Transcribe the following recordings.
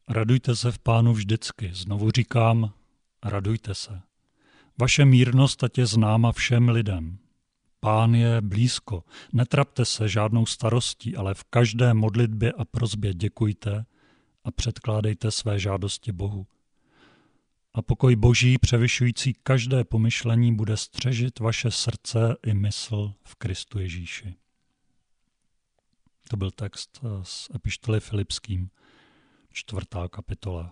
Radujte se v Pánu vždycky. Znovu říkám, radujte se. Vaše mírnost ať je známa všem lidem. Pán je blízko. Netrapte se žádnou starostí, ale v každé modlitbě a prosbě děkujte a předkládejte své žádosti Bohu. A pokoj Boží, převyšující každé pomyšlení, bude střežit vaše srdce i mysl v Kristu Ježíši. To byl text z epištoly Filipským, 4. kapitola.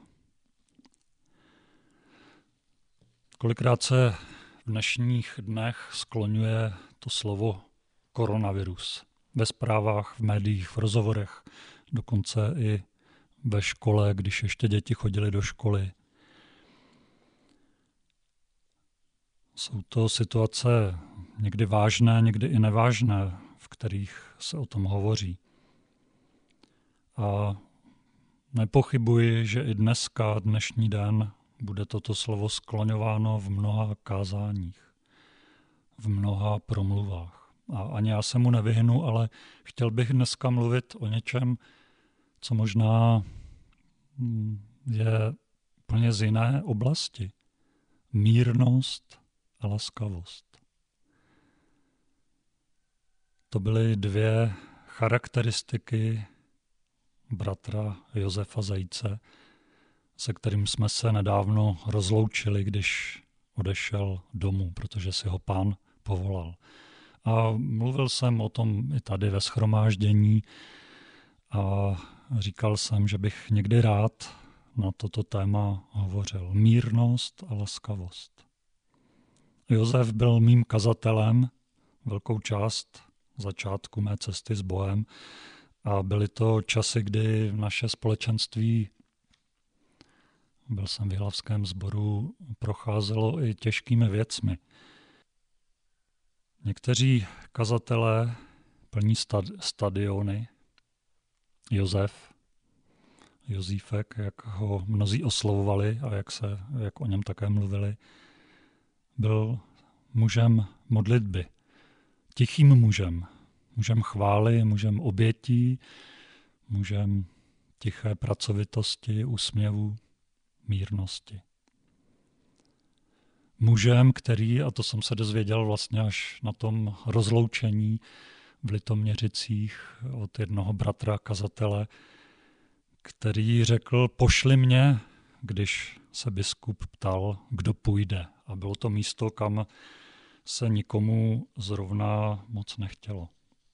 Kolikrát se v dnešních dnech skloňuje to slovo koronavirus. Ve zprávách, v médiích, v rozhovorech, dokonce i ve škole, když ještě děti chodily do školy. Jsou to situace někdy vážné, někdy i nevážné, v kterých se o tom hovoří. A nepochybuji, že i dnešní den, bude toto slovo skloňováno v mnoha kázáních, v mnoha promluvách. A ani já se mu nevyhnu, ale chtěl bych dneska mluvit o něčem, co možná je úplně z jiné oblasti. Mírnost a laskavost. To byly dvě charakteristiky bratra Josefa Zajíce, se kterým jsme se nedávno rozloučili, když odešel domů, protože si ho Pán povolal. A mluvil jsem o tom i tady ve shromáždění a říkal jsem, že bych někdy rád na toto téma hovořil. Mírnost a laskavost. Josef byl mým kazatelem velkou část začátku mé cesty s Bohem a byly to časy, kdy naše společenství, byl jsem v Jihlavském sboru, procházelo i těžkými věcmi. Někteří kazatelé plní stadiony. Jozífek, jak ho mnozí oslovovali a jak o něm také mluvili, byl mužem modlitby, tichým mužem chvály, mužem obětí, mužem tiché pracovitosti, úsměvu, mírnosti. Mužem, který, a to jsem se dozvěděl vlastně až na tom rozloučení v Litoměřicích od jednoho bratra kazatele, který řekl, pošli mě, když se biskup ptal, kdo půjde. A bylo to místo, kam se nikomu zrovna moc nechtělo.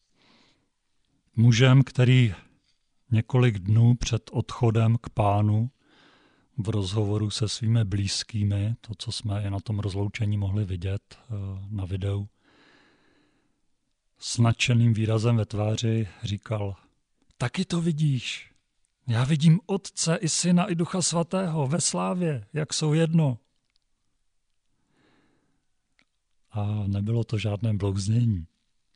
Mužem, který několik dnů před odchodem k Pánu v rozhovoru se svými blízkými, to, co jsme i na tom rozloučení mohli vidět na videu, s nadšeným výrazem ve tváři říkal, taky to vidíš, já vidím Otce i Syna i Ducha Svatého ve slávě, jak jsou jedno. A nebylo to žádné blouznění.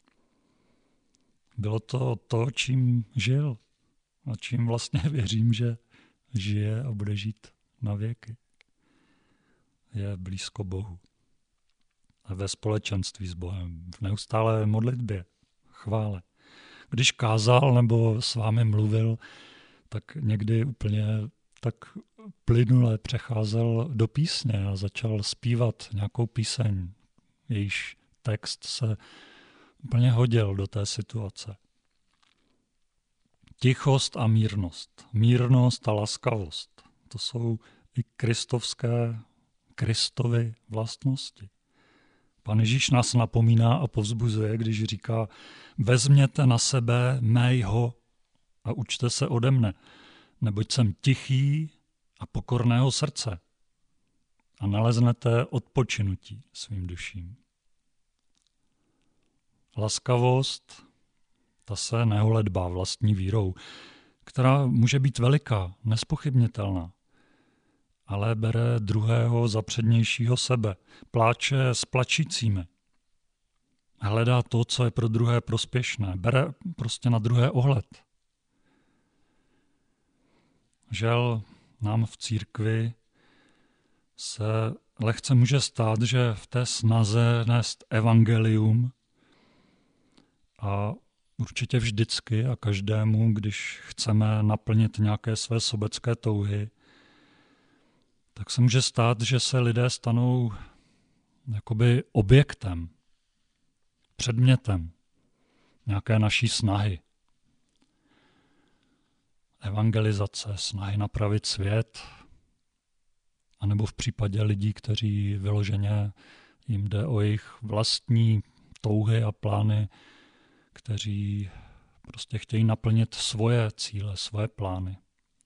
Bylo to, čím žil a čím vlastně věřím, že žije a bude žít na věky. Je blízko Bohu. A ve společenství s Bohem, v neustálé modlitbě, chvále. Když kázal nebo s vámi mluvil, tak někdy úplně tak plynule přecházel do písně a začal zpívat nějakou píseň, jejíž text se úplně hodil do té situace. Tichost a mírnost. Mírnost a laskavost. To jsou i Kristovy vlastnosti. Pan Ježíš nás napomíná a povzbuzuje, když říká, vezměte na sebe mého a učte se ode mne, neboť jsem tichý a pokorného srdce a naleznete odpočinutí svým duším. Laskavost, ta se neholedbá vlastní vírou, která může být veliká, nespochybnitelná, ale bere druhého za přednějšího sebe, pláče s plačícími, hledá to, co je pro druhé prospěšné, bere prostě na druhé ohled. Žel nám v církvi se lehce může stát, že v té snaze nést evangelium a určitě vždycky a každému, když chceme naplnit nějaké své sobecké touhy, tak se může stát, že se lidé stanou jakoby objektem, předmětem nějaké naší snahy. Evangelizace, snahy napravit svět, anebo v případě lidí, kteří vyloženě jim jde o jejich vlastní touhy a plány, kteří prostě chtějí naplnit svoje cíle, svoje plány.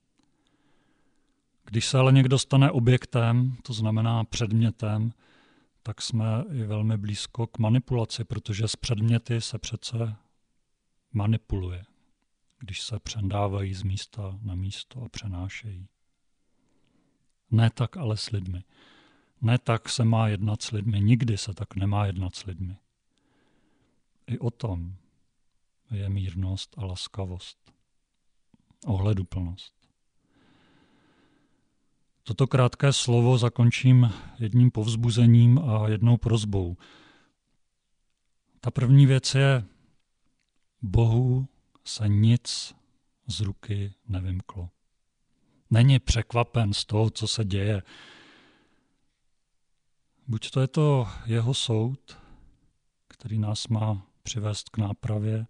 Když se ale někdo stane objektem, to znamená předmětem, tak jsme i velmi blízko k manipulaci, protože s předměty se přece manipuluje, když se přendávají z místa na místo a přenášejí. Ne tak ale s lidmi. Ne tak se má jednat s lidmi, nikdy se tak nemá jednat s lidmi. I o tom je mírnost a laskavost, ohleduplnost. Toto krátké slovo zakončím jedním povzbuzením a jednou prosbou. Ta první věc je, Bohu se nic z ruky nevymklo. Není překvapen z toho, co se děje. Buď to je to jeho soud, který nás má přivést k nápravě,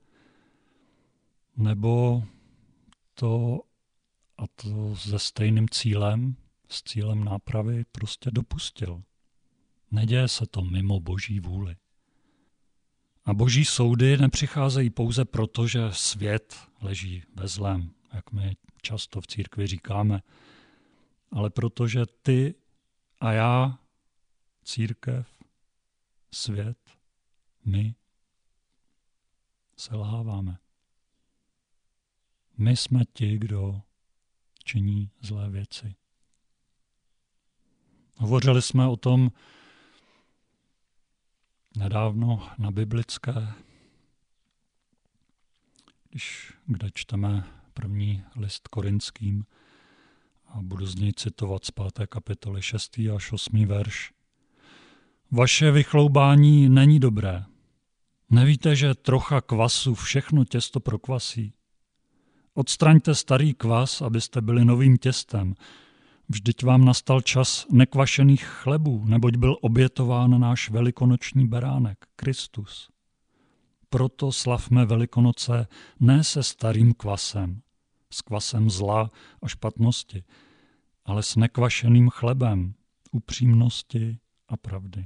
nebo to, a to se stejným cílem, s cílem nápravy, prostě dopustil. Neděje se to mimo Boží vůli. A Boží soudy nepřicházejí pouze proto, že svět leží ve zlém, jak my často v církvi říkáme, ale protože ty a já, církev, svět, my selháváme. My jsme ti, kdo činí zlé věci. Hovořili jsme o tom nedávno na biblické, kde čteme první list Korinským a budu z něj citovat z 5. kapitoly 6. až 8. verš. Vaše vychloubání není dobré. Nevíte, že trocha kvasu všechno těsto prokvasí? Odstraňte starý kvas, abyste byli novým těstem. Vždyť vám nastal čas nekvašených chlebů, neboť byl obětován náš velikonoční beránek, Kristus. Proto slavme Velikonoce ne se starým kvasem, s kvasem zla a špatnosti, ale s nekvašeným chlebem, upřímnosti a pravdy.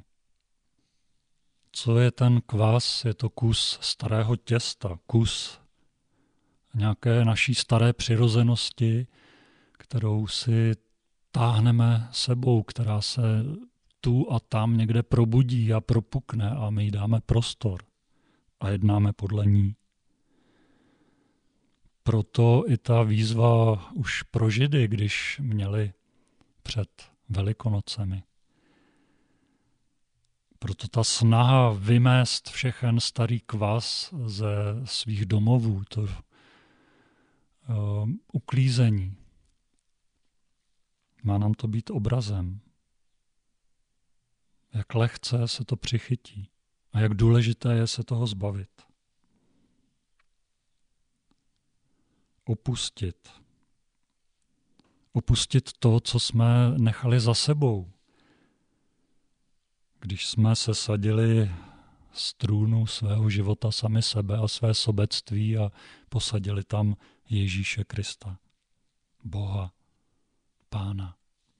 Co je ten kvas? Je to kus starého těsta, kus nějaké naší staré přirozenosti, kterou si táhneme sebou, která se tu a tam někde probudí a propukne a my jí dáme prostor a jednáme podle ní. Proto i ta výzva už pro Židy, když měli před Velikonocemi. Proto ta snaha vymést všechen starý kvas ze svých domovů, to uklízení, má nám to být obrazem. Jak lehce se to přichytí a jak důležité je se toho zbavit. Opustit to, co jsme nechali za sebou. Když jsme sesadili z trůnu svého života sami sebe a své sobectví a posadili tam Ježíše Krista, Boha, Pána.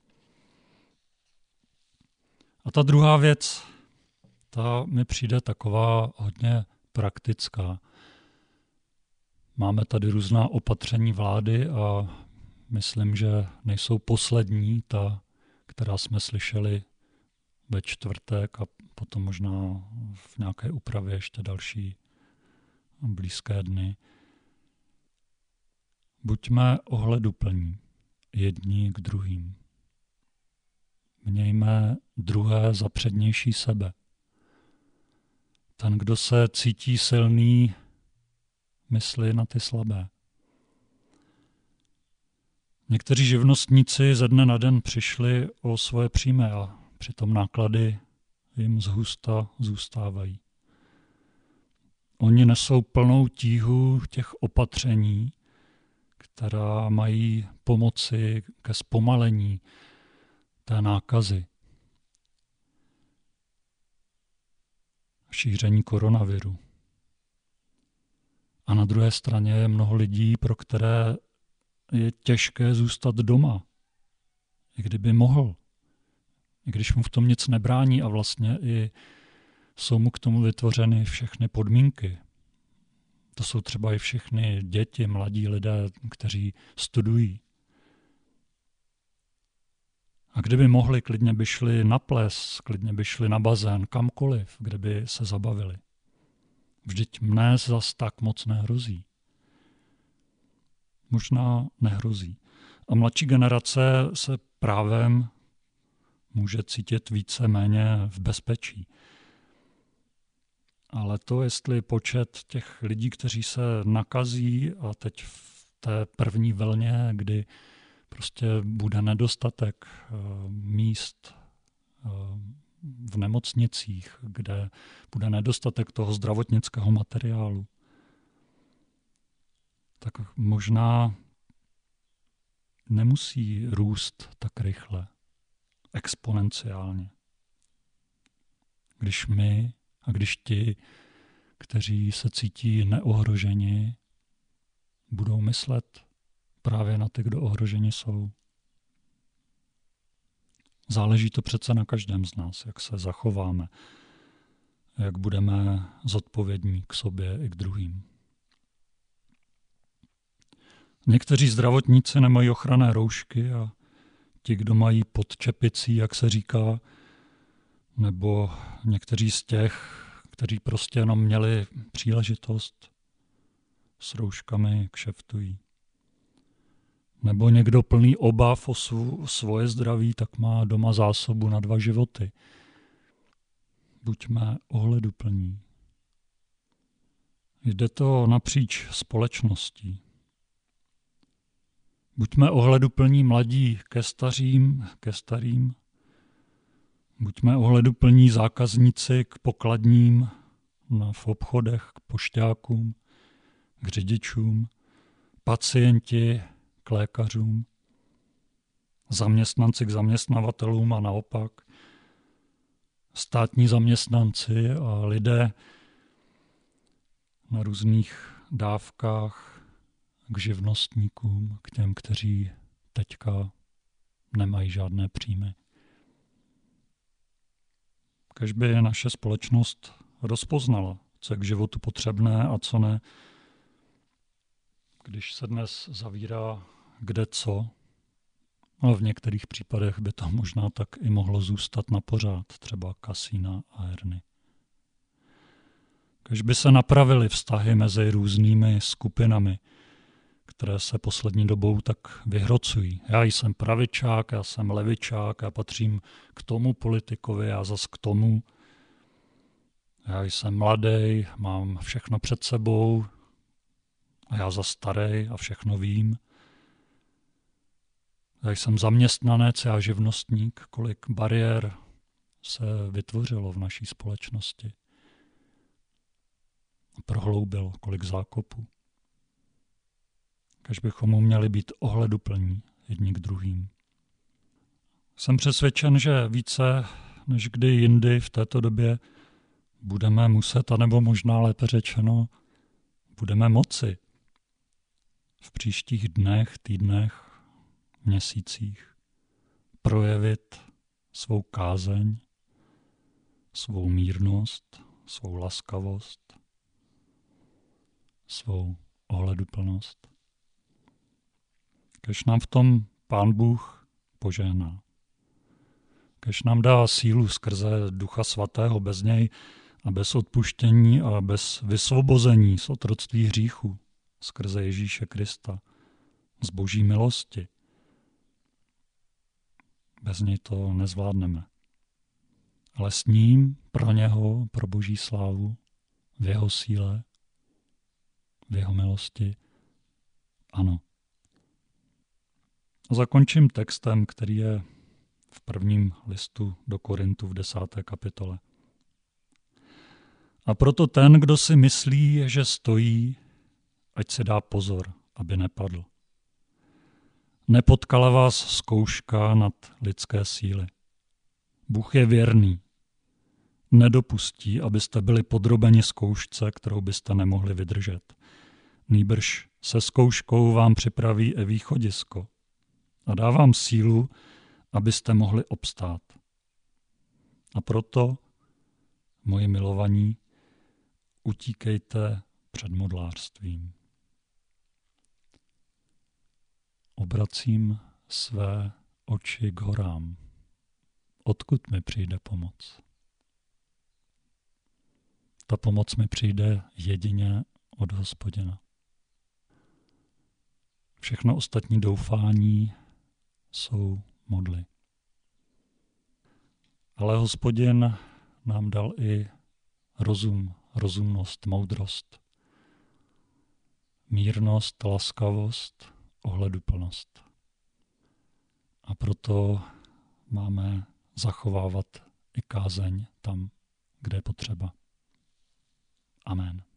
A ta druhá věc, ta mi přijde taková hodně praktická. Máme tady různá opatření vlády a myslím, že nejsou poslední, ta, která jsme slyšeli ve čtvrtek a potom možná v nějaké úpravě ještě další blízké dny. Buďme ohleduplní jedni k druhým. Mějme druhé za přednější sebe. Ten, kdo se cítí silný, myslí na ty slabé. Někteří živnostníci ze dne na den přišli o svoje příjmy a přitom náklady jim zhusta zůstávají. Oni nesou plnou tíhu těch opatření, která mají pomoci ke zpomalení té nákazy, šíření koronaviru. A na druhé straně je mnoho lidí, pro které je těžké zůstat doma, i kdyby mohl, i když mu v tom nic nebrání a vlastně i jsou mu k tomu vytvořeny všechny podmínky. To jsou třeba i všechny děti, mladí lidé, kteří studují. A kdyby mohli, klidně by šli na ples, klidně by šli na bazén, kamkoliv, kde by se zabavili. Vždyť mne zas tak moc nehrozí. Možná nehrozí. A mladší generace se právem může cítit více-méně v bezpečí. Ale to, jestli počet těch lidí, kteří se nakazí a teď v té první vlně, kdy prostě bude nedostatek míst v nemocnicích, kde bude nedostatek toho zdravotnického materiálu, tak možná nemusí růst tak rychle, exponenciálně. Když my a když ti, kteří se cítí neohroženi, budou myslet právě na ty, kdo ohroženi jsou. Záleží to přece na každém z nás, jak se zachováme, jak budeme zodpovědní k sobě i k druhým. Někteří zdravotníci nemají ochranné roušky a ti, kdo mají pod čepicí, jak se říká, nebo někteří z těch, kteří prostě jenom měli příležitost, s rouškami kšeftují. Nebo někdo plný obav o svoje zdraví, tak má doma zásobu na 2 životy. Buďme ohleduplní. Jde to napříč společností. Buďme ohleduplní mladí ke starým. Buďme ohleduplní zákazníci k pokladním, v obchodech, k pošťákům, k řidičům, pacienti k lékařům, zaměstnanci k zaměstnavatelům a naopak, státní zaměstnanci a lidé na různých dávkách k živnostníkům, k těm, kteří teďka nemají žádné příjmy. Kéž by naše společnost rozpoznala, co je k životu potřebné a co ne. Když se dnes zavírá kde co, ale v některých případech by to možná tak i mohlo zůstat na pořád, třeba kasína a herny. Kéž by se napravily vztahy mezi různými skupinami, které se poslední dobou tak vyhrocují. Já jsem pravičák, já jsem levičák, já patřím k tomu politikovi, já zas k tomu. Já jsem mladý, mám všechno před sebou a já zas starý a všechno vím. Já jsem zaměstnanec, já živnostník, kolik bariér se vytvořilo v naší společnosti. Prohloubilo, kolik zákopů. Kéž bychom měli být ohleduplní jedni k druhým. Jsem přesvědčen, že více než kdy jindy v této době budeme muset, anebo možná lépe řečeno, budeme moci v příštích dnech, týdnech, měsících projevit svou kázeň, svou mírnost, svou laskavost, svou ohleduplnost. Kéž nám v tom Pán Bůh požehná. Kéž nám dá sílu skrze Ducha Svatého, bez něj a bez odpuštění a bez vysvobození z otroctví hříchu skrze Ježíše Krista, z Boží milosti. Bez něj to nezvládneme. Ale s ním, pro něho, pro Boží slávu, v jeho síle, v jeho milosti, ano. A zakončím textem, který je v prvním listu do Korintu v 10. kapitole. A proto ten, kdo si myslí, že stojí, ať se dá pozor, aby nepadl. Nepotkala vás zkouška nad lidské síly. Bůh je věrný. Nedopustí, abyste byli podrobeni zkoušce, kterou byste nemohli vydržet. Nýbrž se zkouškou vám připraví i východisko a dá vám sílu, abyste mohli obstát. A proto, moji milovaní, utíkejte před modlářstvím. Obracím své oči k horám. Odkud mi přijde pomoc? Ta pomoc mi přijde jedině od Hospodina. Všechno ostatní doufání jsou modly. Ale Hospodin nám dal i rozum, rozumnost, moudrost, mírnost, laskavost, ohleduplnost. A proto máme zachovávat i kázeň tam, kde je potřeba. Amen.